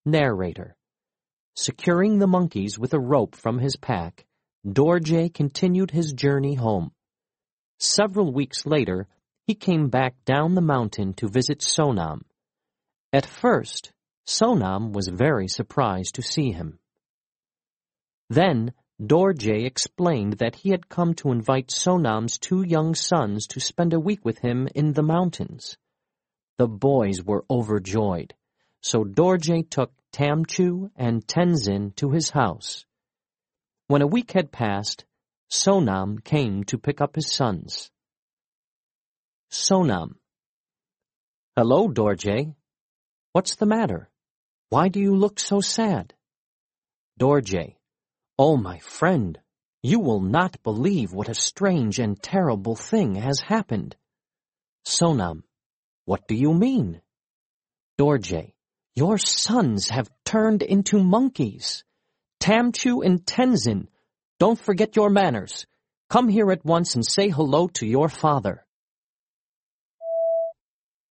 Narrator. Securing the monkeys with a rope from his pack, Dorje continued his journey home. Several weeks later, he came back down the mountain to visit Sonam. At first, Sonam was very surprised to see him. Then, Dorje explained that he had come to invite Sonam's 2 young sons to spend a week with him in the mountains. The boys were overjoyed, so Dorje took Tamchu and Tenzin to his house. When a week had passed, Sonam came to pick up his sons. Sonam. Hello, Dorje. What's the matter? Why do you look so sad? Dorje. Oh, my friend, you will not believe what a strange and terrible thing has happened. Sonam. What do you mean? Dorje. Your sons have turned into monkeys. Tamchu and Tenzin, don't forget your manners. Come here at once and say hello to your father.